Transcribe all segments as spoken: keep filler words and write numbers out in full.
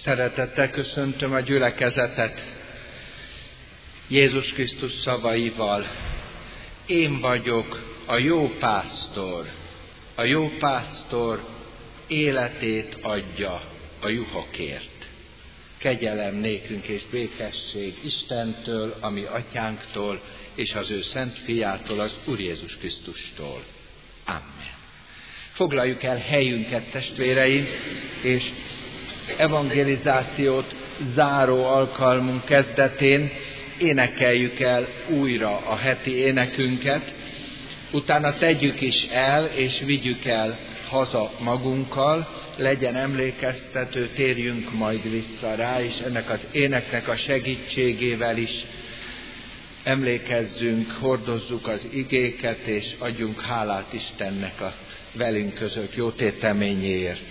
Szeretettel köszöntöm a gyülekezetet Jézus Krisztus szavaival. Én vagyok a jó pásztor. A jó pásztor életét adja a juhokért. Kegyelem nékünk és békesség Istentől, a mi atyánktól, és az ő szent fiától, az Úr Jézus Krisztustól. Amen. Foglaljuk el helyünket, testvéreim, és evangelizációt záró alkalmunk kezdetén énekeljük el újra a heti énekünket, utána tegyük is el, és vigyük el haza magunkkal, legyen emlékeztető, térjünk majd vissza rá, és ennek az éneknek a segítségével is emlékezzünk, hordozzuk az igéket, és adjunk hálát Istennek a velünk között jó téteményéért.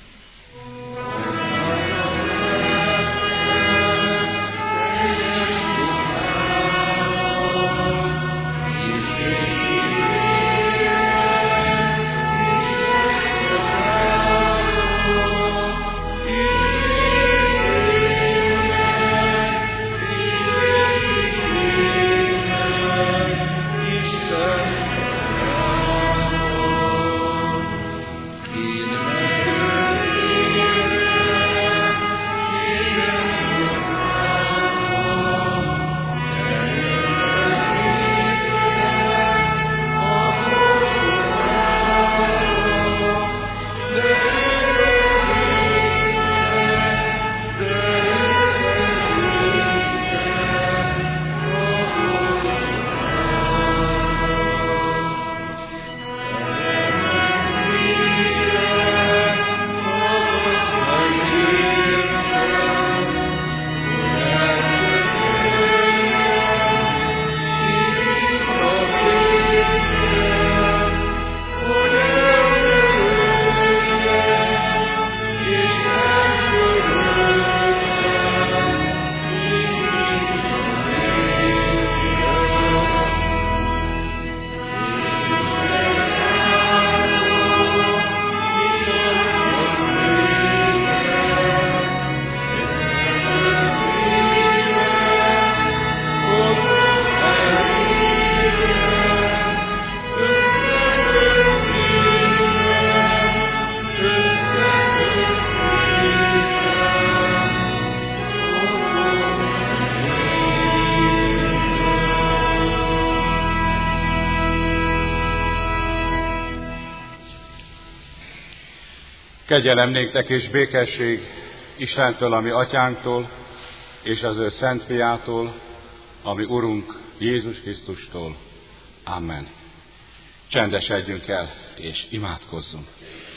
Kegyelem néktek és békesség Istentől, a mi atyánktól, és az ő szent fiától, a mi Urunk Jézus Krisztustól. Amen. Csendesedjünk el, és imádkozzunk.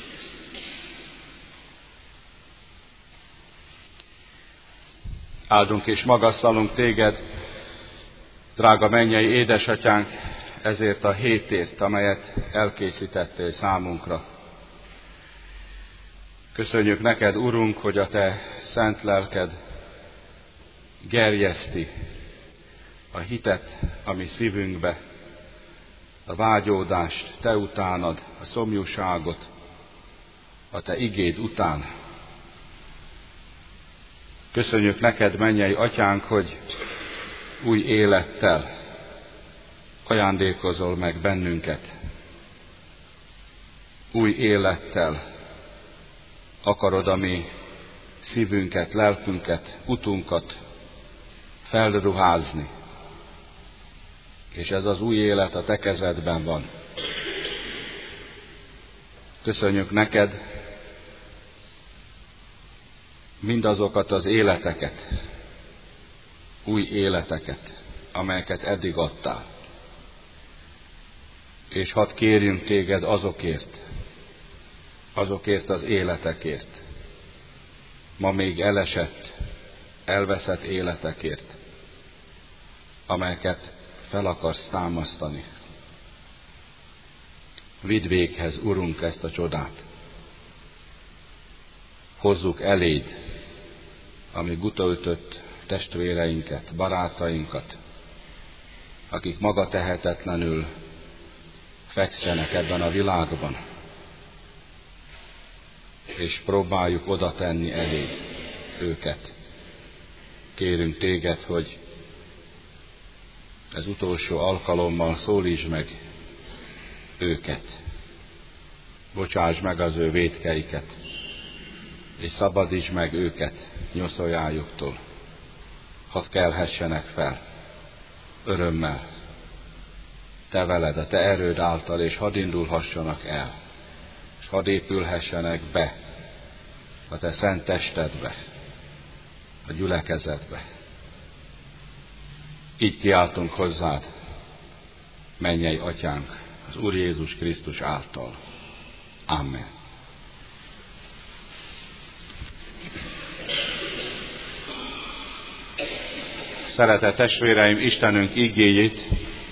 Áldunk és magasztalunk téged, drága mennyei édesatyánk, ezért a hétért, amelyet elkészítettél számunkra. Köszönjük neked, Urunk, hogy a te szent lelked gerjeszti a hitet a mi szívünkbe, a vágyódást te utánad, a szomjúságot a te igéd után. Köszönjük neked, mennyei atyánk, hogy új élettel ajándékozol meg bennünket. Új élettel akarod a mi szívünket, lelkünket, utunkat felruházni. És ez az új élet a te kezedben van. Köszönjük neked mindazokat az életeket, új életeket, amelyeket eddig adtál. És hadd kérjünk téged azokért, azokért az életekért, ma még elesett, elveszett életekért, amelyeket fel akarsz támasztani. Vidd véghez, Urunk, ezt a csodát. Hozzuk eléd a mi gutaütött testvéreinket, barátainkat, akik maga tehetetlenül fekszenek ebben a világban, és próbáljuk oda tenni eléd őket. Kérünk téged, hogy ez utolsó alkalommal szólítsd meg őket. Bocsásd meg az ő vétkeiket, és szabadítsd meg őket nyoszoljájuktól. Hadd kelhessenek fel örömmel te veled, a te erőd által, és hadd indulhassanak el, és hadd épülhessenek be a te szent testedbe, a gyülekezetbe. Így kiáltunk hozzád, mennyei Atyánk, az Úr Jézus Krisztus által. Amen. Szeretett testvéreim, Istenünk igéjét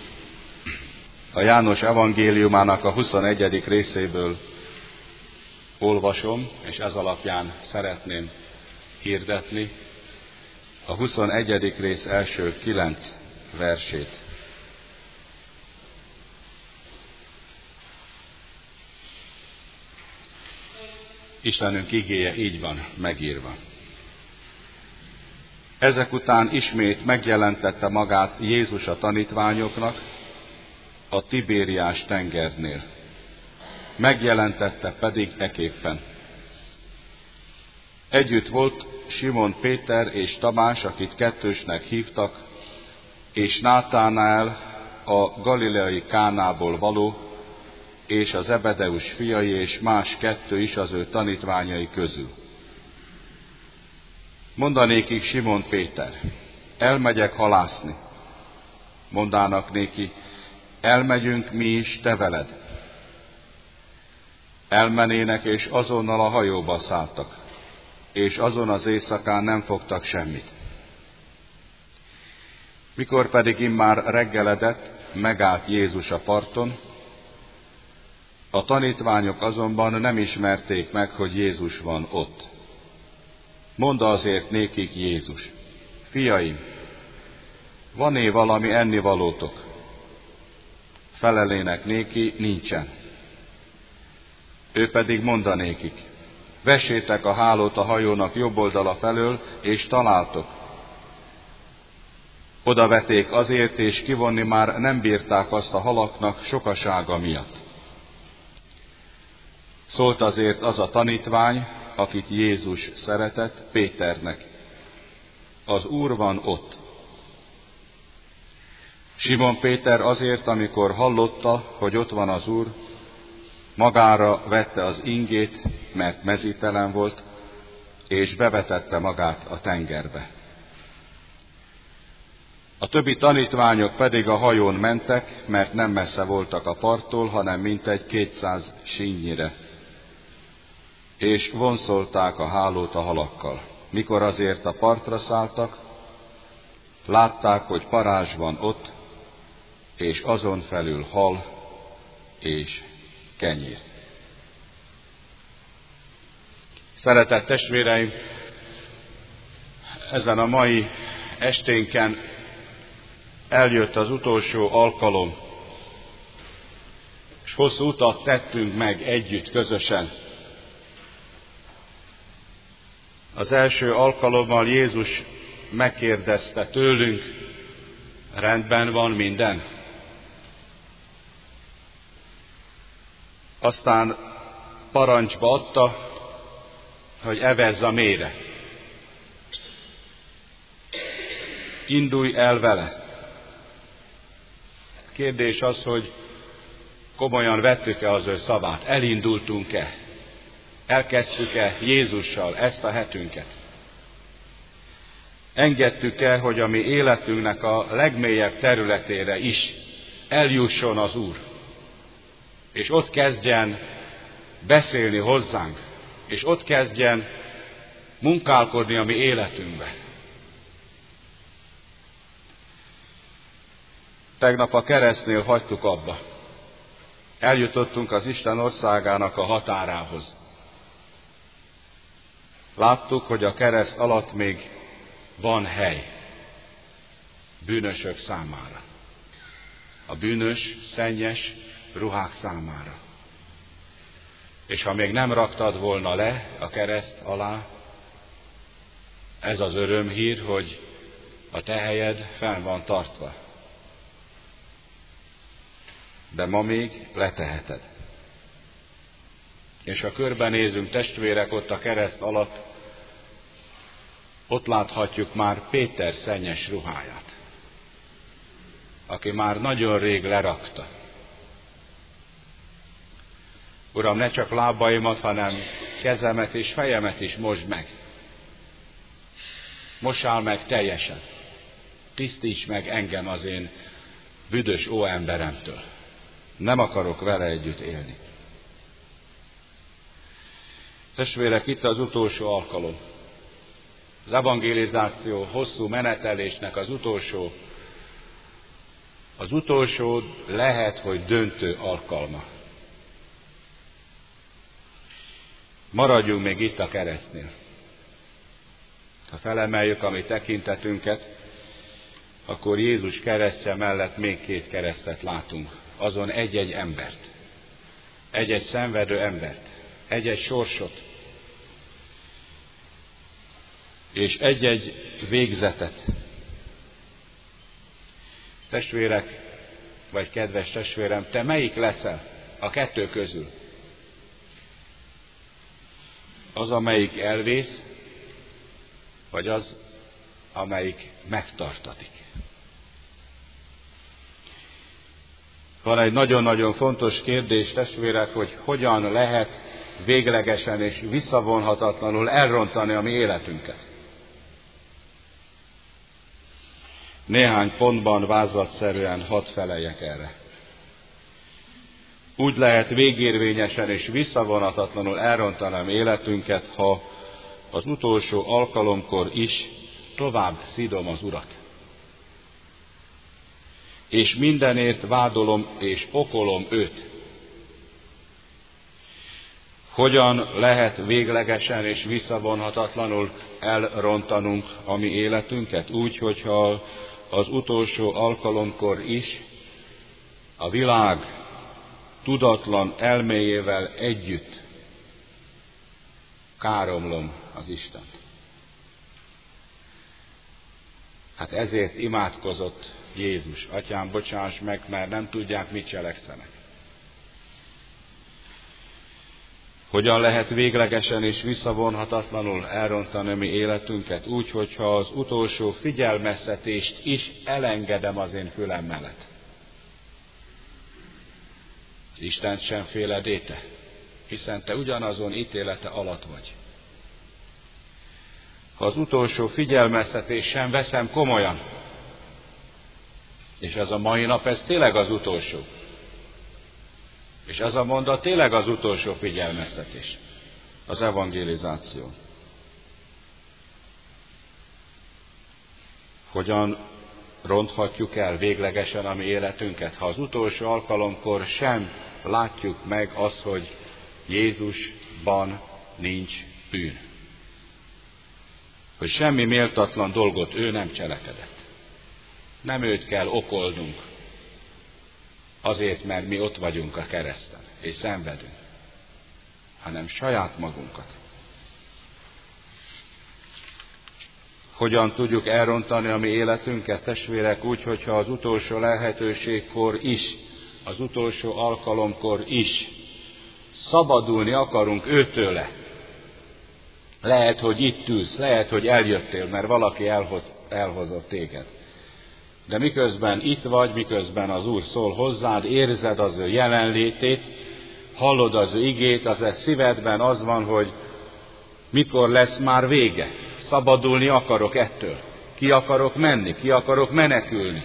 a János evangéliumának a huszonegyedik részéből olvasom, és ez alapján szeretném hirdetni a huszonegyedik rész első kilenc versét. Istenünk igéje így van megírva. Ezek után ismét megjelentette magát Jézus a tanítványoknak a Tibériás tengernél. Megjelentette pedig eképpen. Együtt volt Simon Péter és Tamás, akit kettősnek hívtak, és Nátánál a galileai Kánából való, és az Zebedeus fiai, és más kettő is az ő tanítványai közül. Mondanékik Simon Péter, elmegyek halászni. Mondának néki, elmegyünk mi is te veled. Elmenének, és azonnal a hajóba szálltak, és azon az éjszakán nem fogtak semmit. Mikor pedig immár reggeledett, megállt Jézus a parton, a tanítványok azonban nem ismerték meg, hogy Jézus van ott. Mondta azért nékik Jézus, fiaim, van-e valami ennivalótok? Felelének néki, nincsen. Ő pedig mondanékik, vessétek a hálót a hajónak jobb oldala felől, és találtok. Oda veték azért, és kivonni már nem bírták azt a halaknak sokasága miatt. Szólt azért az a tanítvány, akit Jézus szeretett, Péternek. Az Úr van ott. Simon Péter azért, amikor hallotta, hogy ott van az Úr, magára vette az ingét, mert mezítelen volt, és bevetette magát a tengerbe. A többi tanítványok pedig a hajón mentek, mert nem messze voltak a parttól, hanem mintegy kétszáz sínnyire, és vonszolták a hálót a halakkal. Mikor azért a partra szálltak, látták, hogy parázs van ott, és azon felül hal és kenyér. Szeretett testvéreim, ezen a mai esténken eljött az utolsó alkalom, és hosszú utat tettünk meg együtt, közösen. Az első alkalommal Jézus megkérdezte tőlünk, rendben van minden? Aztán parancsba adta, hogy evezz a mélyre. Indulj el vele. Kérdés az, hogy komolyan vettük-e az ő szavát, elindultunk-e, elkezdtük-e Jézussal ezt a hetünket. Engedtük-e, hogy a mi életünknek a legmélyebb területére is eljusson az Úr, és ott kezdjen beszélni hozzánk, és ott kezdjen munkálkodni a mi életünkbe. Tegnap a keresztnél hagytuk abba. Eljutottunk az Isten országának a határához. Láttuk, hogy a kereszt alatt még van hely bűnösök számára. A bűnös, szennyes ruhák számára. És ha még nem raktad volna le a kereszt alá, Ez az örömhír, hogy a te helyed fenn van tartva. De ma még leteheted. És ha körbenézünk, testvérek, ott a kereszt alatt, ott láthatjuk már Péter szennyes ruháját, aki már nagyon rég lerakta. Uram, ne csak lábaimat, hanem kezemet és fejemet is mosd meg. Mossál meg teljesen. Tisztíts meg engem az én büdös óemberemtől. Nem akarok vele együtt élni. Testvérek, itt az utolsó alkalom. Az evangelizáció hosszú menetelésnek az utolsó, az utolsó lehet, hogy döntő alkalma. Maradjunk még itt a keresztnél. Ha felemeljük a mi tekintetünket, akkor Jézus keresztje mellett még két keresztet látunk. Azon egy-egy embert, egy-egy szenvedő embert, egy-egy sorsot, és egy-egy végzetet. Testvérek, vagy kedves testvérem, te melyik leszel a kettő közül? Az, amelyik elvész, vagy az, amelyik megtartatik? Van egy nagyon-nagyon fontos kérdés, testvérek, hogy hogyan lehet véglegesen és visszavonhatatlanul elrontani a mi életünket. Néhány pontban vázlatszerűen hadd feleljek erre. Úgy lehet végérvényesen és visszavonhatatlanul elrontani a mi életünket, ha az utolsó alkalomkor is tovább szidom az Urat. És mindenért vádolom és okolom őt. Hogyan lehet véglegesen és visszavonhatatlanul elrontanunk a mi életünket? Úgy, hogyha az utolsó alkalomkor is a világ tudatlan elméjével együtt káromlom az Istent. Hát ezért imádkozott Jézus: Atyám, bocsáss meg, mert nem tudják, mit cselekszenek. Hogyan lehet véglegesen és visszavonhatatlanul elrontani mi életünket? Úgy, hogyha az utolsó figyelmeztetést is elengedem az én fülem mellett. Az Istent sem féledéte, hiszen te ugyanazon ítélete alatt vagy. Ha az utolsó figyelmeztetést sem veszem komolyan, és ez a mai nap, ez tényleg az utolsó, és ez a mondat tényleg az utolsó figyelmeztetés, az evangelizáció. Hogyan ronthatjuk el véglegesen a mi életünket, ha az utolsó alkalomkor sem látjuk meg azt, hogy Jézusban nincs bűn. Hogy semmi méltatlan dolgot ő nem cselekedett. Nem őt kell okolnunk, azért, mert mi ott vagyunk a kereszten, és szenvedünk, hanem saját magunkat. Hogyan tudjuk elrontani a mi életünket, testvérek, úgy, hogyha az utolsó lehetőségkor is, az utolsó alkalomkor is szabadulni akarunk őtőle. Lehet, hogy itt ülsz, lehet, hogy eljöttél, mert valaki elhoz, elhozott téged. De miközben itt vagy, miközben az Úr szól hozzád, érzed az ő jelenlétét, hallod az ő igét, az ez szívedben az van, hogy mikor lesz már vége. Szabadulni akarok ettől. Ki akarok menni, ki akarok menekülni.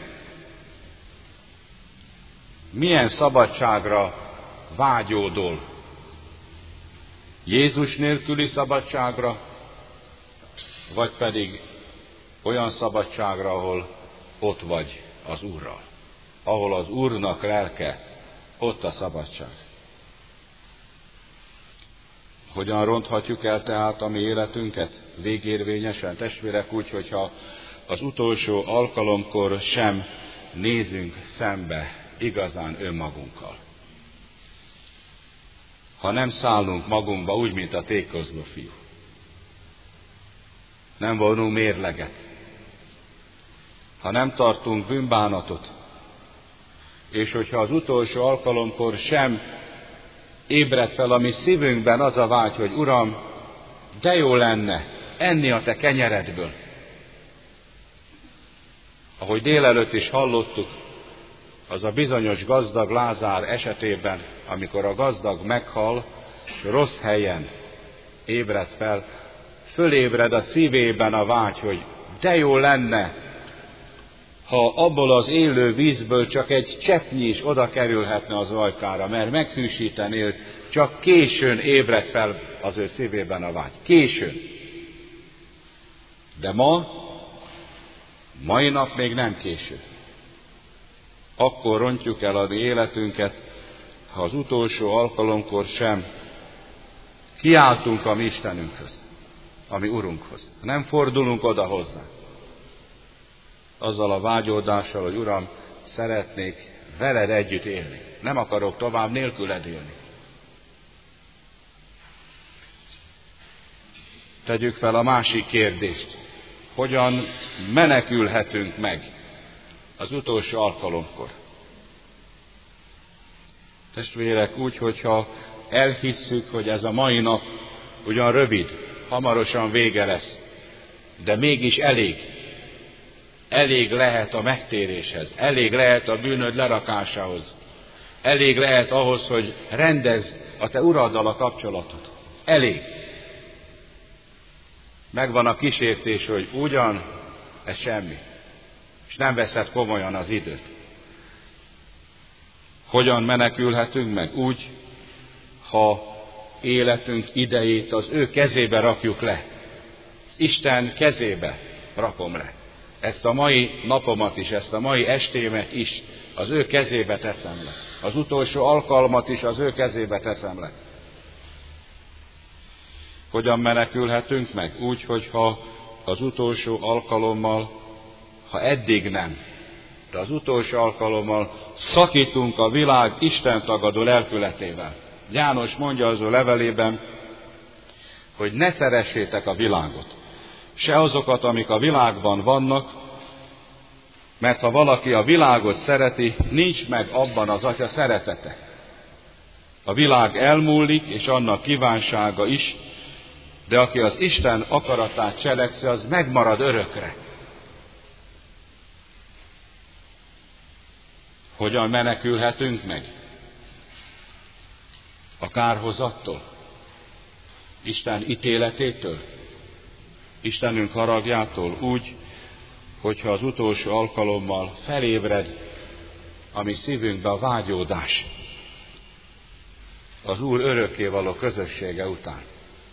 Milyen szabadságra vágyódol? Jézus nélküli szabadságra, vagy pedig olyan szabadságra, ahol ott vagy az Úrral. Ahol az Úrnak lelke, ott a szabadság. Hogyan ronthatjuk el tehát a mi életünket végérvényesen, testvérek, úgy, hogyha az utolsó alkalomkor sem nézünk szembe igazán önmagunkkal. Ha nem szállunk magunkba úgy, mint a tékozló fiú. nem vonunk mérleget, ha nem tartunk bűnbánatot, és hogyha az utolsó alkalomkor sem ébred fel a mi szívünkben az a vágy, hogy Uram, de jó lenne enni a te kenyeredből. Ahogy délelőtt is hallottuk, az a bizonyos gazdag Lázár esetében, amikor a gazdag meghal, és rossz helyen ébred fel, fölébred a szívében a vágy, hogy de jó lenne, ha abból az élő vízből csak egy cseppnyi is oda kerülhetne az ajkára, mert meghűsítené őt, csak későn ébred fel az ő szívében a vágy. Későn. De ma, mai nap még nem késő. Akkor rontjuk el a mi életünket, ha az utolsó alkalomkor sem kiáltunk a mi Istenünkhöz, a mi Urunkhoz. Nem fordulunk oda hozzá. Azzal a vágyódással, hogy Uram, szeretnék veled együtt élni. Nem akarok tovább nélküled élni. Tegyük fel a másik kérdést. Hogyan menekülhetünk meg az utolsó alkalomkor? Testvérek, úgy, hogyha elhisszük, hogy ez a mai nap ugyan rövid, hamarosan vége lesz, de mégis elég. Elég lehet a megtéréshez, elég lehet a bűnöd lerakásához, elég lehet ahhoz, hogy rendezd a te uraddal a kapcsolatot. Elég. Megvan a kísértés, hogy ugyan, ez semmi, és nem veszed komolyan az időt. Hogyan menekülhetünk meg? Úgy, ha életünk idejét az ő kezébe rakjuk le. Isten kezébe rakom le. Ezt a mai napomat is, ezt a mai estémet is az ő kezébe teszem le. Az utolsó alkalmat is az ő kezébe teszem le. Hogyan menekülhetünk meg? Úgy, hogyha az utolsó alkalommal, ha eddig nem, de az utolsó alkalommal szakítunk a világ Isten tagadó lelkületével. János mondja az ő levelében, hogy ne szeressétek a világot, se azokat, amik a világban vannak, mert ha valaki a világot szereti, nincs meg abban az Atya szeretete. A világ elmúlik, és annak kívánsága is, de aki az Isten akaratát cselekszi, az megmarad örökre. Hogyan menekülhetünk meg? A kárhozattól, Isten ítéletétől, Istenünk haragjától, úgy, hogyha az utolsó alkalommal felébred a mi szívünkbe a vágyódás az Úr örökkévaló közössége után.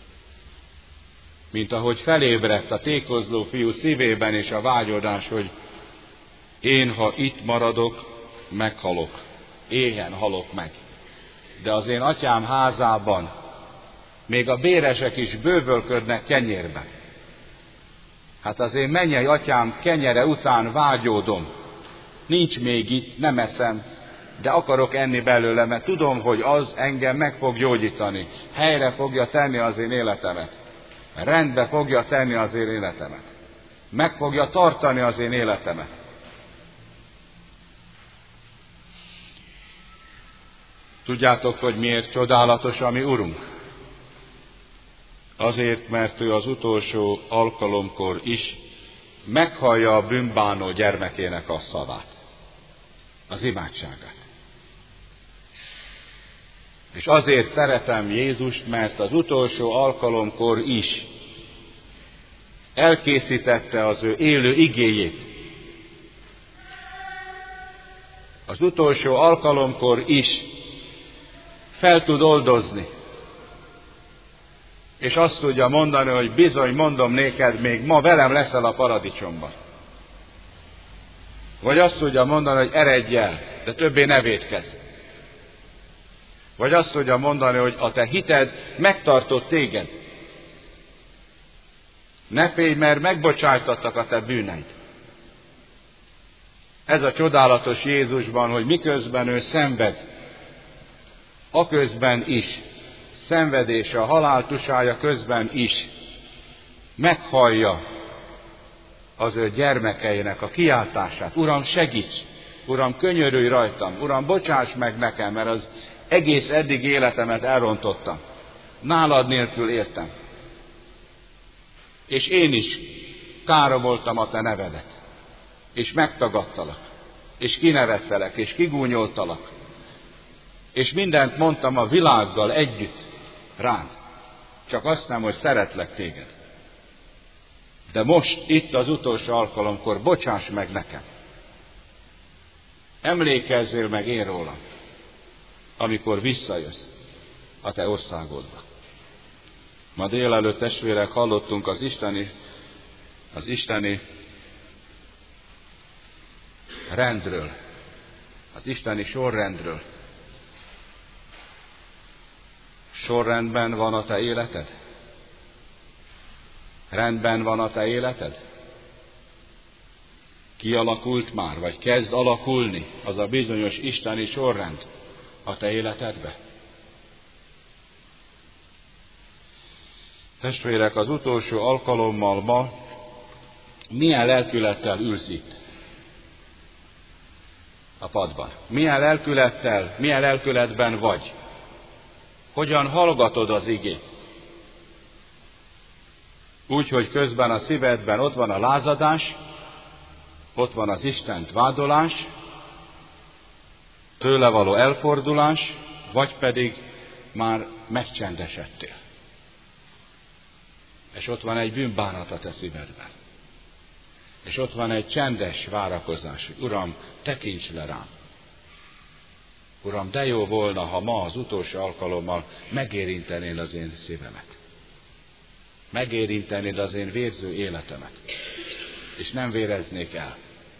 Mint ahogy felébredt a tékozló fiú szívében is a vágyódás, hogy én, ha itt maradok, meghalok, éhen halok meg. De az én atyám házában még a béresek is bővölködnek kenyérben. Hát az én mennyei atyám kenyere után vágyódom. Nincs még itt, nem eszem, de akarok enni belőle, mert tudom, hogy az engem meg fog gyógyítani. Helyre fogja tenni az én életemet. Rendbe fogja tenni az én életemet. Meg fogja tartani az én életemet. Tudjátok, hogy miért csodálatos a mi Urunk? Azért, mert ő az utolsó alkalomkor is meghallja a bűnbánó gyermekének a szavát, az imádságát. És azért szeretem Jézust, mert az utolsó alkalomkor is elkészítette az ő élő igéjét. Az utolsó alkalomkor is fel tud oldozni, és azt tudja mondani, hogy bizony, mondom néked, még ma velem leszel a paradicsomban. Vagy azt tudja mondani, hogy eredj el, de többé ne vétkezz. Vagy azt tudja mondani, hogy a te hited megtartott téged. Ne félj, mert megbocsájtattak a te bűneid. Ez a csodálatos Jézusban, hogy miközben ő szenved, aközben is, szenvedése, a halál tusája közben is meghallja az ő gyermekeinek a kiáltását. Uram, segíts! Uram, könyörülj rajtam! Uram, bocsáss meg nekem, mert az egész eddig életemet elrontottam. Nálad nélkül értem. És én is káromoltam a te nevedet. És megtagadtalak. És kinevettelek, és kigúnyoltalak. És mindent mondtam a világgal együtt rád. Csak azt nem, hogy szeretlek téged. De most, itt az utolsó alkalomkor, bocsáss meg nekem. Emlékezzél meg én rólam, amikor visszajössz a te országodba. Ma délelőtt, testvérek, hallottunk az isteni, az isteni rendről, az isteni sorrendről. Sorrendben van a te életed? Rendben van a te életed? Kialakult már, vagy kezd alakulni az a bizonyos isteni sorrend a te életedbe? Testvérek, az utolsó alkalommal ma milyen lelkülettel ülsz itt a padban? Milyen lelkülettel, milyen lelkületben vagy? Hogyan hallgatod az igét? Úgy, hogy közben a szívedben ott van a lázadás, ott van az Istent vádolás, tőle való elfordulás, vagy pedig már megcsendesedtél. És ott van egy bűnbánat a te szívedben. És ott van egy csendes várakozás, hogy Uram, tekints le rám. Uram, de jó volna, ha ma az utolsó alkalommal megérintenél az én szívemet. Megérintenéd az én vérző életemet. És nem véreznék el.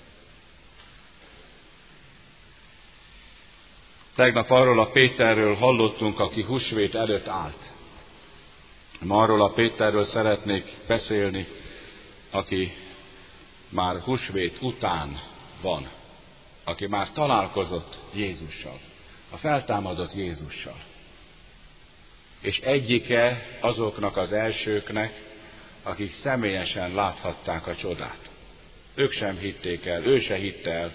Tegnap arról a Péterről hallottunk, aki húsvét előtt állt. Ma arról a Péterről szeretnék beszélni, aki már húsvét után van. Aki már találkozott Jézussal. A feltámadott Jézussal. És egyike azoknak az elsőknek, akik személyesen láthatták a csodát. Ők sem hitték el, ő se hitte el.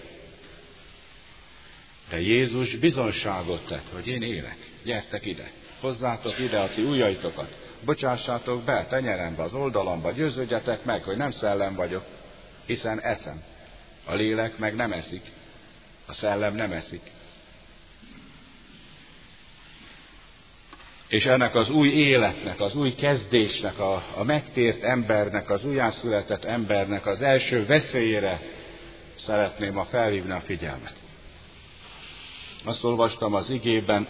De Jézus bizonságot tett, hogy én élek. Gyertek ide, hozzátok ide a ti ujjaitokat, bocsássátok be tenyerembe, az oldalamba, győződjetek meg, hogy nem szellem vagyok, hiszen eszem. A lélek meg nem eszik, a szellem nem eszik. És ennek az új életnek, az új kezdésnek, a, a megtért embernek, az újjászületett embernek az első veszélyére szeretném ma felhívni a figyelmet. Azt olvastam az igében,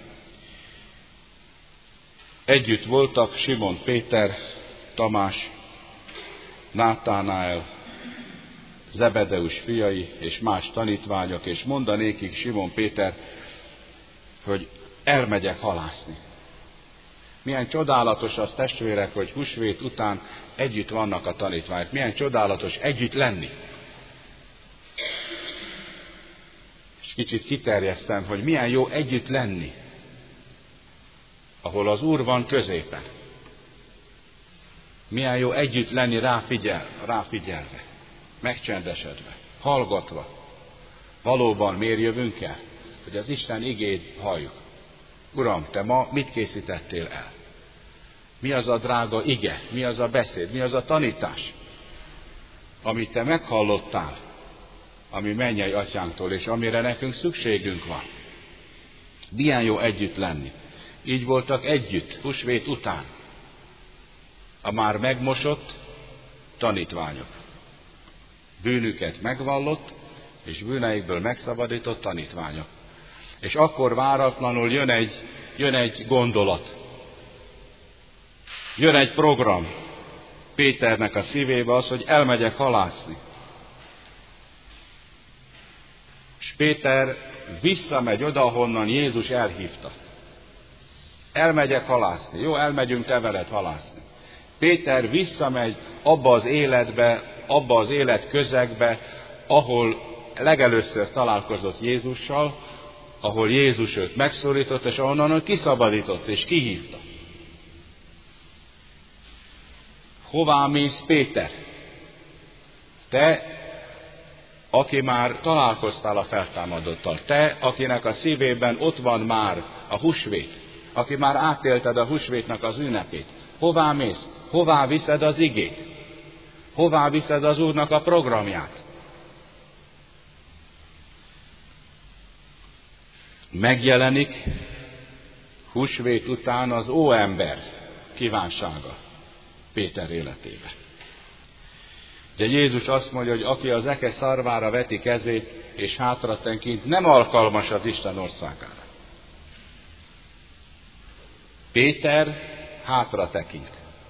együtt voltak Simon Péter, Tamás, Nátánael, Zebedeus fiai és más tanítványok, és mondanékik Simon Péter, hogy elmegyek halászni. Milyen csodálatos az, testvérek, hogy húsvét után együtt vannak a tanítványok. Milyen csodálatos együtt lenni. És kicsit kiterjesztem, hogy milyen jó együtt lenni, ahol az Úr van középen. Milyen jó együtt lenni ráfigyel, ráfigyelve, megcsendesedve, hallgatva. Valóban miért jövünk el? Hogy az Isten igét halljuk. Uram, te ma mit készítettél el? Mi az a drága ige? Mi az a beszéd? Mi az a tanítás? Amit te meghallottál, ami mennyei atyánktól, és amire nekünk szükségünk van. Milyen jó együtt lenni. Így voltak együtt, húsvét után. A már megmosott tanítványok. Bűnüket megvallott, és bűneikből megszabadított tanítványok. És akkor váratlanul jön egy, jön egy gondolat. Jön egy program Péternek a szívébe, az, hogy elmegyek halászni. És Péter visszamegy oda, ahonnan Jézus elhívta. Elmegyek halászni. Jó, elmegyünk te veled halászni. Péter visszamegy abba az életbe, abba az élet közegbe, ahol legelőször találkozott Jézussal, ahol Jézus őt megszólított, és ahonnan kiszabadított és kihívta. Hová mész, Péter? Te, aki már találkoztál a feltámadottal, te, akinek a szívében ott van már a húsvét, aki már átélted a húsvétnak az ünnepét, hová mész? Hová viszed az igét? Hová viszed az Úrnak a programját? Megjelenik húsvét után az óember kívánsága Péter életébe. Ugye Jézus azt mondja, hogy aki az eke szarvára veti kezét, és hátra tekint, nem alkalmas az Isten országára. Péter hátra tekint,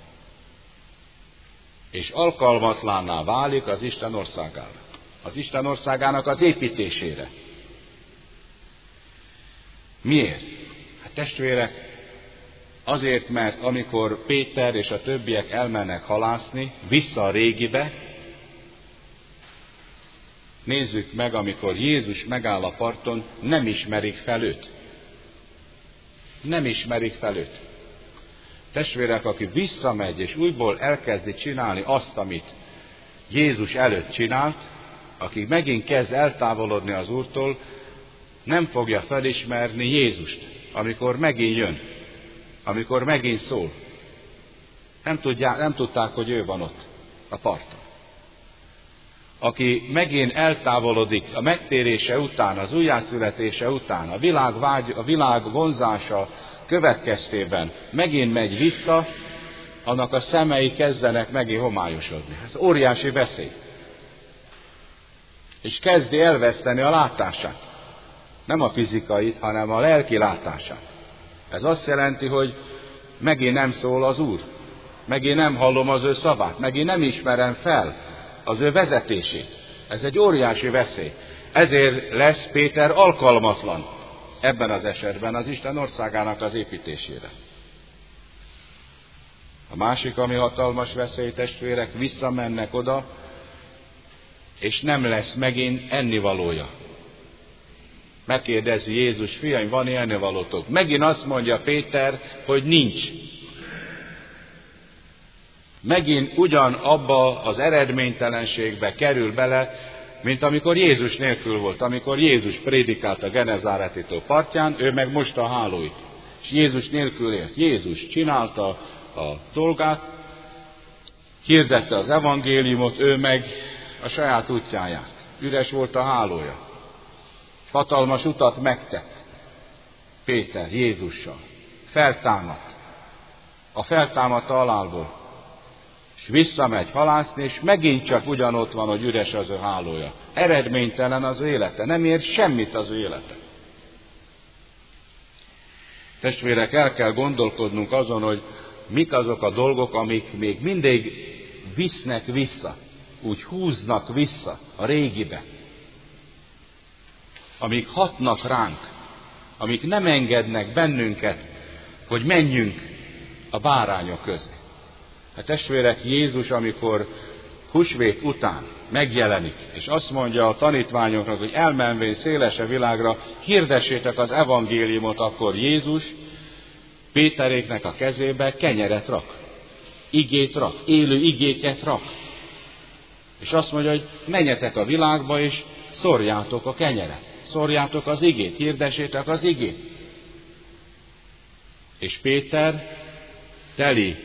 és alkalmatlanná válik az Isten országára, az Isten országának az építésére. Miért? Hát testvérek, azért, mert amikor Péter és a többiek elmennek halászni, vissza a régibe, nézzük meg, amikor Jézus megáll a parton, nem ismerik fel őt. Nem ismerik fel őt. Testvérek, aki visszamegy és újból elkezdi csinálni azt, amit Jézus előtt csinált, aki megint kezd eltávolodni az Úrtól, nem fogja felismerni Jézust, amikor megint jön, amikor megint szól. Nem, tudják, nem tudták, hogy ő van ott a parton. Aki megint eltávolodik a megtérése után, az újjászületése után, a világ, vágy, a világ vonzása következtében megint megy vissza, annak a szemei kezdenek megint homályosodni. Ez óriási veszély. És kezdi elveszteni a látását. Nem a fizikait, hanem a lelki látását. Ez azt jelenti, hogy megint nem szól az Úr. Megint nem hallom az ő szavát. Megint nem ismerem fel az ő vezetését. Ez egy óriási veszély. Ezért lesz Péter alkalmatlan ebben az esetben az Isten országának az építésére. A másik, ami hatalmas veszély, testvérek, visszamennek oda, és nem lesz megint ennivalója. Megkérdezi Jézus, fiaim, van-e ennivalótok? Megint azt mondja Péter, hogy nincs. Megint ugyanabba az eredménytelenségbe kerül bele, mint amikor Jézus nélkül volt, amikor Jézus prédikált a Genezáreti tó partján, ő meg most a hálóit. És Jézus nélkül élt. Jézus csinálta a dolgát, hirdette az evangéliumot, ő meg a saját útjáját. Üres volt a hálója. Hatalmas utat megtett Péter Jézussal. Feltámadt. A feltámadt halálból. És visszamegy halászni, és megint csak ugyanott van, hogy üres az ő hálója. Eredménytelen az ő élete. Nem ér semmit az ő élete. Testvérek, el kell gondolkodnunk azon, hogy mik azok a dolgok, amik még mindig visznek vissza. Úgy húznak vissza a régibe. Amik hatnak ránk. Amik nem engednek bennünket, hogy menjünk a bárányok közé. A testvérek, Jézus, amikor húsvét után megjelenik, és azt mondja a tanítványoknak, hogy elmenvén szélesebb világra, hirdessétek az evangéliumot, akkor Jézus Péteréknek a kezébe kenyeret rak. Igét rak, élő igéket rak. És azt mondja, hogy menjetek a világba, és szórjátok a kenyeret. Szórjátok az igét, hirdessétek az igét. És Péter teli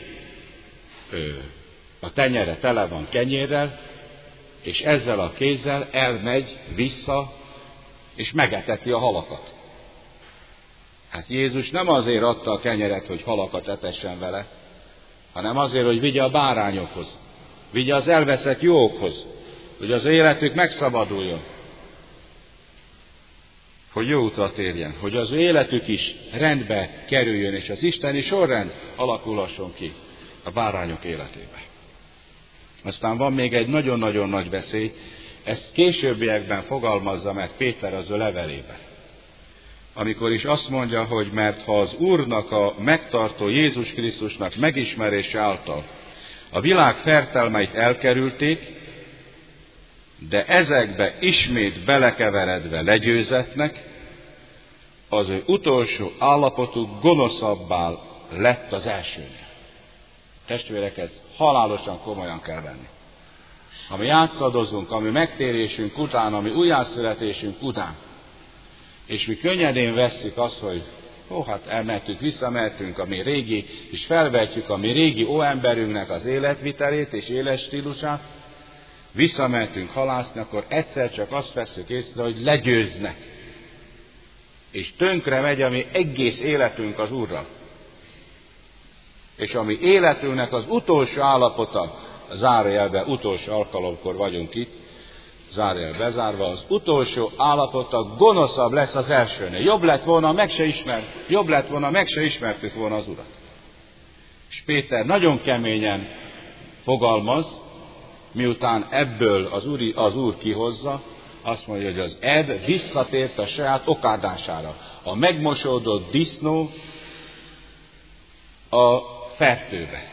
a tenyere tele van kenyérrel, és ezzel a kézzel elmegy vissza, és megeteti a halakat. Hát Jézus nem azért adta a kenyeret, hogy halakat etessen vele, hanem azért, hogy vigye a bárányokhoz, vigye az elveszett jókhoz, hogy az életük megszabaduljon, hogy jó útra térjen, hogy az ő életük is rendbe kerüljön, és az isteni sorrend alakulhasson ki a bárányok életébe. Aztán van még egy nagyon-nagyon nagy veszély, ezt későbbiekben fogalmazza meg Péter az ő levelében. Amikor is azt mondja, hogy mert ha az Úrnak a megtartó Jézus Krisztusnak megismerése által a világ fertelmeit elkerülték, de ezekbe ismét belekeveredve legyőzetnek, az ő utolsó állapotuk gonoszabbá lett az elsőnél. Testvérek, ez halálosan komolyan kell venni. ami játszadozunk, ami megtérésünk után, ami újjászületésünk után. És mi könnyedén vesszük azt, hogy ó, hát elmehetünk, visszamehetünk a mi régi, és felvetjük a mi régi óemberünknek az életvitelét és életstílusát, visszamehetünk halászni, akkor egyszer csak azt vesszük észre, hogy legyőznek. És tönkre megy a mi egész életünk az Úrral. És a mi életünknek az utolsó állapota, zárójelben utolsó alkalomkor vagyunk itt, zárójel bezárva, az utolsó állapota gonoszabb lesz az elsőnél. Jobb lett volna, meg se ismert, jobb lett volna, meg se ismertük volna az Urat. És Péter nagyon keményen fogalmaz, miután ebből az, úri, az Úr kihozza, azt mondja, hogy az ebb visszatért a saját okárdására. A megmosódott disznó a fertőbe.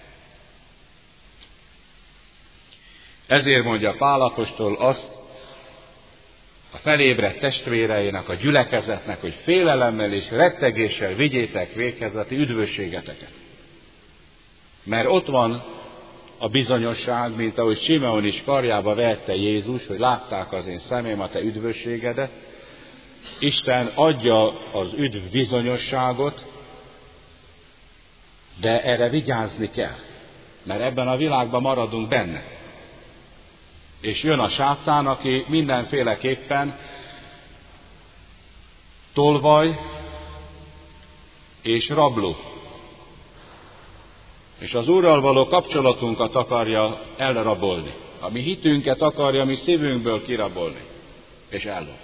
Ezért mondja Pál apostol azt a felébredt testvéreinek, a gyülekezetnek, hogy félelemmel és rettegéssel vigyétek véghez a ti üdvösségeteket. Mert ott van a bizonyosság, mint ahogy Simeon is karjába vette Jézus, hogy látták az én szemém a te üdvösségedet. Isten adja az üdv bizonyosságot, de erre vigyázni kell, mert ebben a világban maradunk benne. És jön a sátán, aki mindenféleképpen tolvaj és rabló. És az Úrral való kapcsolatunkat akarja elrabolni. A mi hitünket akarja a mi szívünkből kirabolni és ellopni.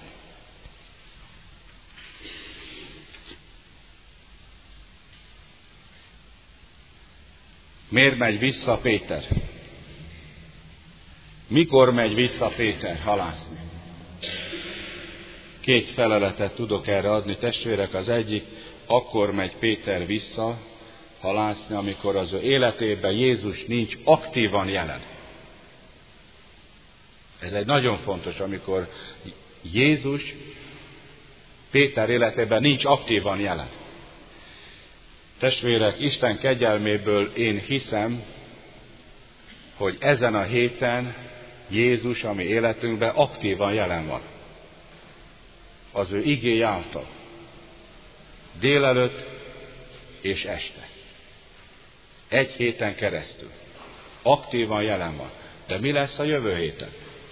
Miért megy vissza Péter? Mikor megy vissza Péter halászni? Két feleletet tudok erre adni, testvérek. Az egyik, akkor megy Péter vissza halászni, amikor az ő életében Jézus nincs aktívan jelen. Ez egy nagyon fontos, amikor Jézus Péter életében nincs aktívan jelen. Testvérek, Isten kegyelméből én hiszem, hogy ezen a héten Jézus a mi életünkben aktívan jelen van. Az ő igéje által. Délelőtt és este. Egy héten keresztül. Aktívan jelen van. De mi lesz a jövő héten?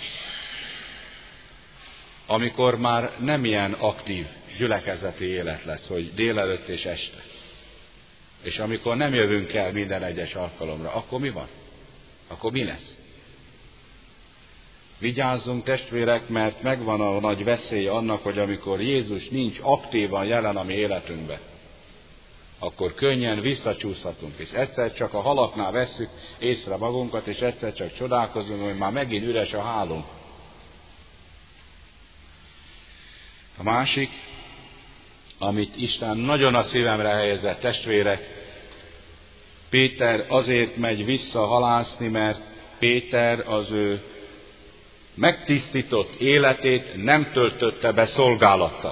Amikor már nem ilyen aktív gyülekezeti élet lesz, hogy délelőtt és este. És amikor nem jövünk el minden egyes alkalomra, akkor mi van? Akkor mi lesz? Vigyázzunk, testvérek, mert megvan a nagy veszély annak, hogy amikor Jézus nincs aktívan jelen a mi életünkben, akkor könnyen visszacsúszhatunk, és egyszer csak a halaknál vesszük észre magunkat, és egyszer csak csodálkozunk, hogy már megint üres a hálunk. A másik, amit Isten nagyon a szívemre helyezett, testvérek, Péter azért megy vissza halászni, mert Péter az ő megtisztított életét nem töltötte be szolgálattal.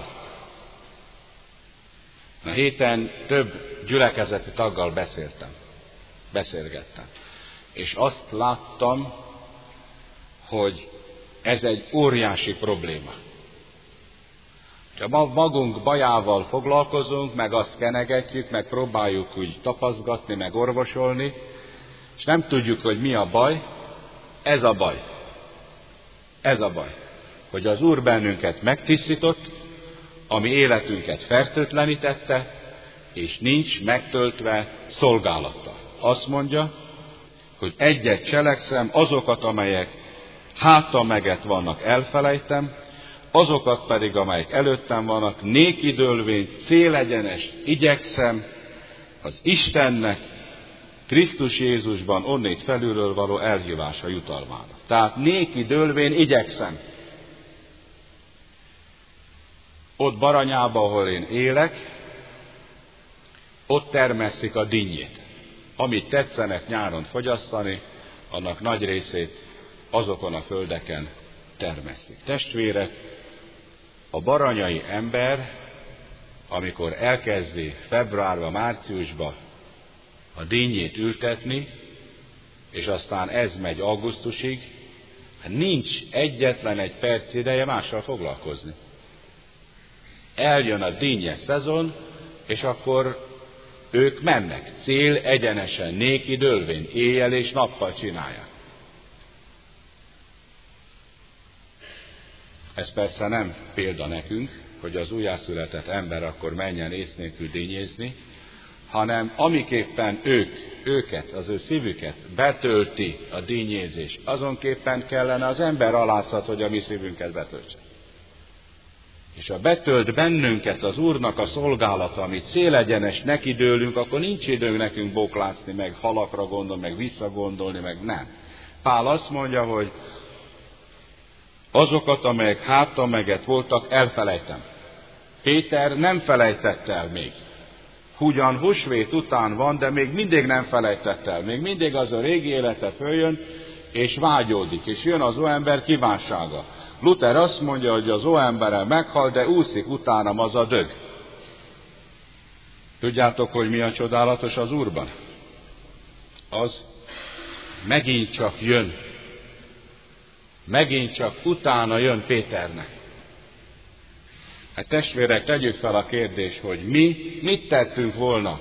A héten több gyülekezeti taggal beszéltem, beszélgettem, és azt láttam, hogy ez egy óriási probléma. Ha magunk bajával foglalkozunk, meg azt kenegetjük, meg próbáljuk úgy tapaszgatni, meg orvosolni, és nem tudjuk, hogy mi a baj, ez a baj. Ez a baj, hogy az Úr bennünket megtisztított, a mi életünket fertőtlenítette, és nincs megtöltve szolgálattal. Azt mondja, hogy egyet cselekszem, azokat, amelyek hátam meget vannak, elfelejtem, azokat pedig, amelyek előttem vannak, nékidőlvény, célegyenes igyekszem az Istennek, Krisztus Jézusban onnét felülről való elhívása jutalmára. Tehát nékidőlvén igyekszem. Ott Baranyába, ahol én élek, ott termesszik a dinnyét. Amit tetszenek nyáron fogyasztani, annak nagy részét azokon a földeken termesszik. Testvérek, a baranyai ember, amikor elkezdi februárba, márciusba a dinnyét ültetni, és aztán ez megy augusztusig, Nincs egyetlen egy perc ideje mással foglalkozni. Eljön a dínyes szezon, és akkor ők mennek cél egyenesen, néki dőlvén, éjjel és nappal csinálják. Ez persze nem példa nekünk, hogy az újjászületett ember akkor menjen ész nélkül dínyézni, hanem amiképpen ők, őket, az ő szívüket betölti a dínyézés, azonképpen kellene az ember alászat, hogy a mi szívünket betöltse. És ha betölt bennünket az Úrnak a szolgálata, ami célegyenes neki dőlünk, akkor nincs időnk nekünk boklászni, meg halakra gondolni, meg visszagondolni, meg nem. Pál azt mondja, hogy azokat, amelyek hátam meget voltak, elfelejtem. Péter nem felejtett el még. Ugyan húsvét után van, de még mindig nem felejtett el. Még mindig az a régi élete följön, és vágyódik, és jön az óember kívánsága. Luther azt mondja, hogy az óembere meghal, de úszik utánam az a dög. Tudjátok, hogy mi a csodálatos az Úrban? Az megint csak jön. Megint csak utána jön Péternek. Hát testvérek, tegyük fel a kérdést, hogy mi mit tettünk volna,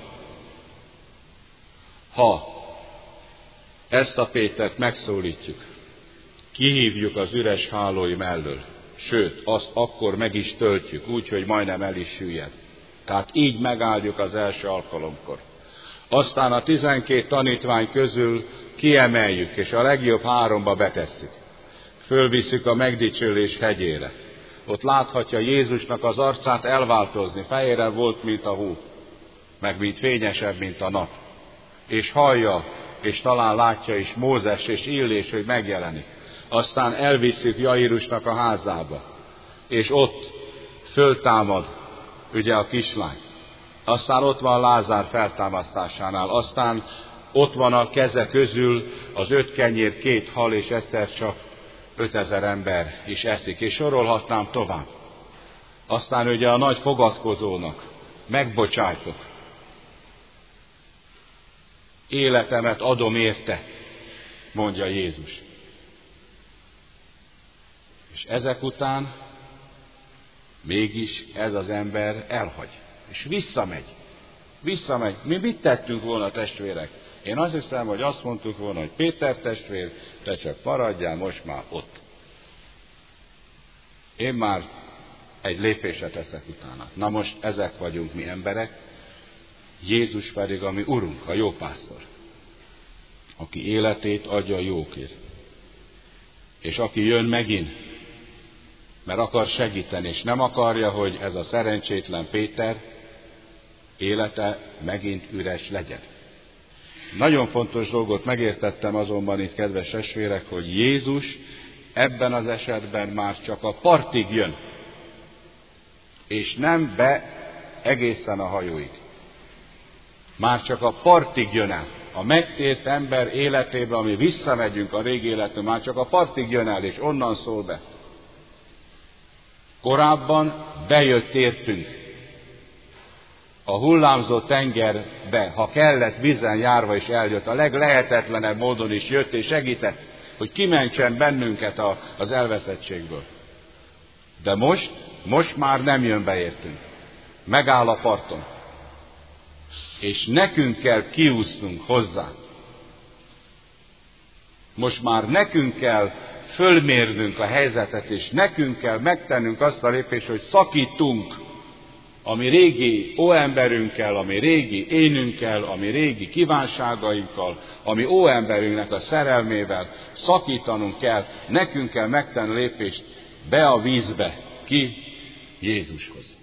ha ezt a Pétert megszólítjuk, kihívjuk az üres hálói mellől, sőt, azt akkor meg is töltjük, úgy, hogy majdnem el is süllyed. Tehát így megáldjuk az első alkalomkor. Aztán a tizenkét tanítvány közül kiemeljük, és a legjobb háromba betesszük. Fölvisszük a megdicsőlés hegyére. Ott láthatja Jézusnak az arcát elváltozni, fejére volt, mint a hó, meg mint fényesebb, mint a nap. És hallja, és talán látja is Mózes és Illés, hogy megjelenik. Aztán elvisszük Jairusnak a házába, és ott föltámad ugye a kislány. Aztán ott van Lázár feltámasztásánál, aztán ott van a keze közül az öt kenyér, két hal, és egyszer csak ötezer ember is eszik, és sorolhatnám tovább. Aztán ugye a nagy fogadkozónak megbocsájtok. Életemet adom érte, mondja Jézus. És ezek után mégis ez az ember elhagy, és visszamegy. Visszamegy. Mi mit tettünk volna, testvérek? Én azt hiszem, hogy azt mondtuk volna, hogy Péter testvér, te csak maradjál most már ott. Én már egy lépésre teszek utána. Na most ezek vagyunk mi emberek, Jézus pedig a mi Urunk, a jó pásztor, aki életét adja a jókért. És aki jön megint, mert akar segíteni, és nem akarja, hogy ez a szerencsétlen Péter élete megint üres legyen. Nagyon fontos dolgot megértettem azonban itt, kedves testvérek, hogy Jézus ebben az esetben már csak a partig jön, és nem be egészen a hajóig. Már csak a partig jön el. A megtért ember életébe, ami visszamegyünk a régi életünk, már csak a partig jön el, és onnan szól be. Korábban bejött értünk a hullámzó tengerbe, ha kellett, vízen járva is eljött, a leglehetetlenebb módon is jött és segített, hogy kimentsen bennünket a, az elveszettségből. De most, most már nem jön be értünk. Megáll a parton. És nekünk kell kiúsznunk hozzá. Most már nekünk kell fölmérnünk a helyzetet, és nekünk kell megtennünk azt a lépést, hogy szakítunk a mi régi óemberünkkel, a mi régi énünkkel, a mi régi kívánságainkkal, a mi óemberünknek a szerelmével szakítanunk kell, nekünk kell megtenni lépést be a vízbe, ki Jézushoz.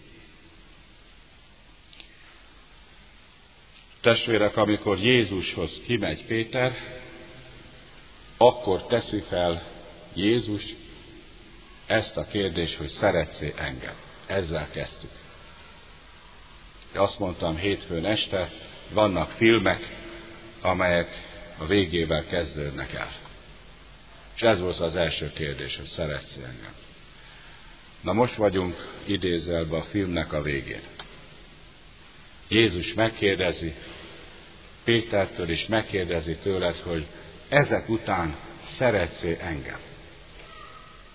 Testvérek, amikor Jézushoz kimegy Péter, akkor teszi fel Jézus ezt a kérdést, hogy szeretsz-e engem. Ezzel kezdtük. Azt mondtam hétfőn este, vannak filmek, amelyek a végével kezdődnek el. És ez volt az első kérdés, hogy szeretsz engem. Na most vagyunk idézelve a filmnek a végén. Jézus megkérdezi, Pétertől is megkérdezi tőled, hogy ezek után szeretsz engem.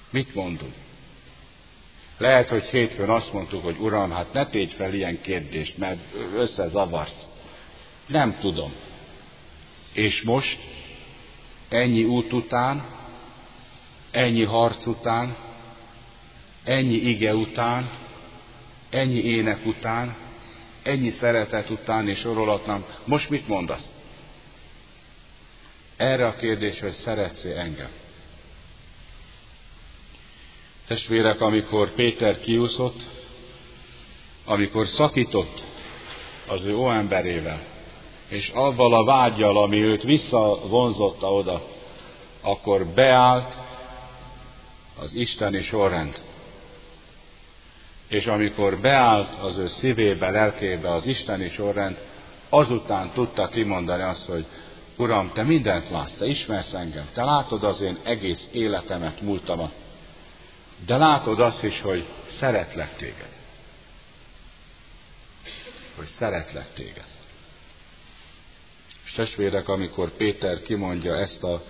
Mit mondunk? Lehet, hogy hétfőn azt mondtuk, hogy Uram, hát ne tégy fel ilyen kérdést, mert összezavarsz. Nem tudom. És most, ennyi út után, ennyi harc után, ennyi ige után, ennyi ének után, ennyi szeretet után, és sorolhatnám, most mit mondasz? Erre a kérdésre, szeretsz-e engem? Testvérek, amikor Péter kiúszott, amikor szakított az ő óemberével, és avval a vággyal, ami őt visszavonzotta oda, akkor beállt az isteni sorrend. És amikor beállt az ő szívébe, lelkébe az isteni sorrend, azután tudta kimondani azt, hogy Uram, te mindent látsz, te ismersz engem, te látod az én egész életemet, múltamat, de látod azt is, hogy szeretlek téged. Hogy szeretlek téged. És testvérek, amikor Péter kimondja ezt a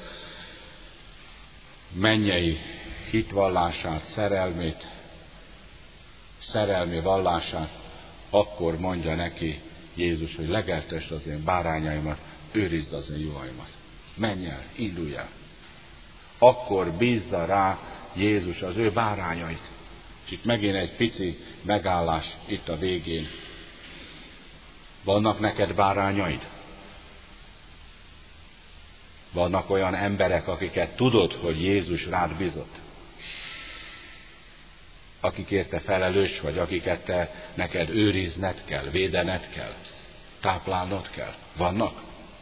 mennyei hitvallását, szerelmét, szerelmi vallását, akkor mondja neki Jézus, hogy legeltesd az én bárányaimat, őrizd az én juhaimat. Menj el, indulj el. Akkor bízza rá Jézus az ő bárányait. És itt megint egy pici megállás itt a végén. Vannak neked bárányaid? Vannak olyan emberek, akiket tudod, hogy Jézus rád bízott? Akikért te felelős vagy, akiket te neked őrizned kell, védened kell, táplálnod kell. Vannak?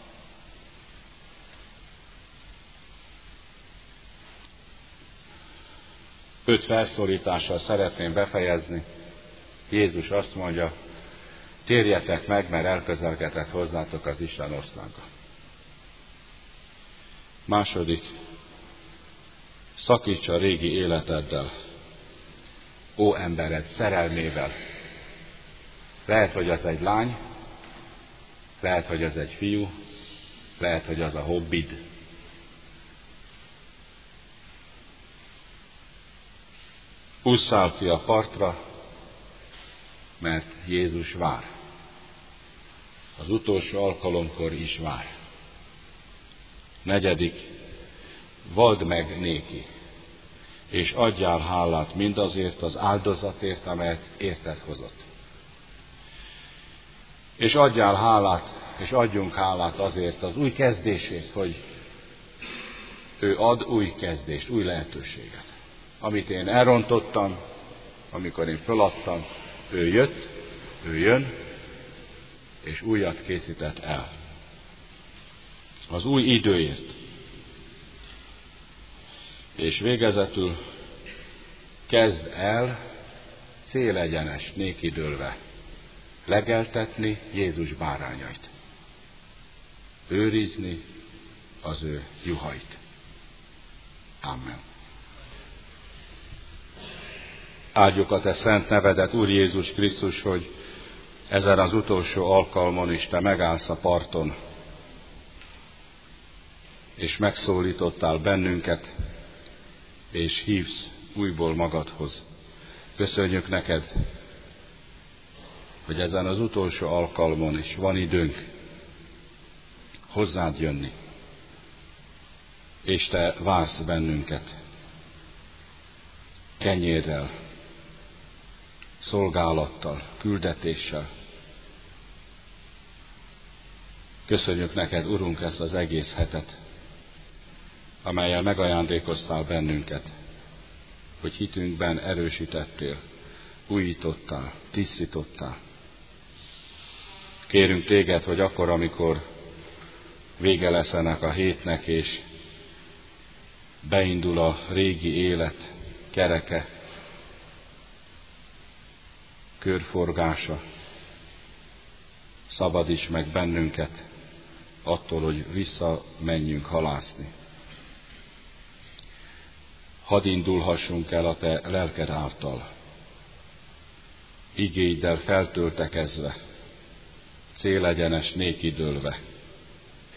Öt felszólítással szeretném befejezni. Jézus azt mondja, térjetek meg, mert elközelgetett hozzátok az Isten országa. Második, szakíts a régi életeddel, ó embered szerelmével. Lehet, hogy az egy lány, lehet, hogy az egy fiú, lehet, hogy az a hobbid. Ússzál ki a partra, mert Jézus vár. Az utolsó alkalomkor is vár. Negyedik, vald meg néki, és adjál hálát mindazért az áldozatért, amelyet érted hozott. És adjál hálát, és adjunk hálát azért az új kezdésért, hogy ő ad új kezdést, új lehetőséget. Amit én elrontottam, amikor én föladtam, ő jött, ő jön, és újat készített el. Az új időért. És végezetül kezd el célegyenes nékidőlve legeltetni Jézus bárányait. Őrizni az ő juhait. Amen. Áldjuk a te szent nevedet, Úr Jézus Krisztus, hogy ezen az utolsó alkalmon is te megállsz a parton, és megszólítottál bennünket, és hívsz újból magadhoz. Köszönjük neked, hogy ezen az utolsó alkalmon is van időnk hozzád jönni, és te vársz bennünket kenyérrel, szolgálattal, küldetéssel. Köszönjük neked, Urunk, ezt az egész hetet, amellyel megajándékoztál bennünket, hogy hitünkben erősítettél, újítottál, tisztítottál. Kérünk téged, hogy akkor, amikor vége lesz ennek a hétnek, és beindul a régi élet kereke, körforgása, szabadíts meg bennünket attól, hogy visszamenjünk halászni. Hadd indulhassunk el a te lelked által, igéiddel feltöltekezve, célegyenes nékidőlve,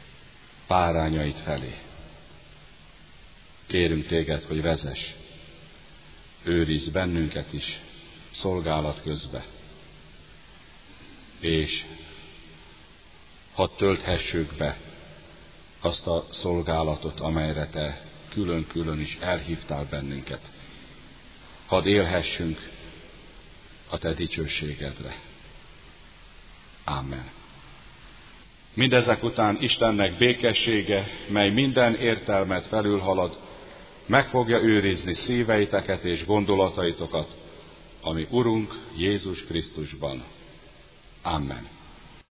bárányait felé. Kérünk téged, hogy vezess, őrizz bennünket is szolgálat közbe, és hadd tölthessük be azt a szolgálatot, amelyre Te külön-külön is elhívtál bennünket. Hadd élhessünk a Te dicsőségedre. Amen. Mindezek után Istennek békessége, mely minden értelmet felülhalad, meg fogja őrizni szíveiteket és gondolataitokat, ami Urunk Jézus Krisztusban. Amen.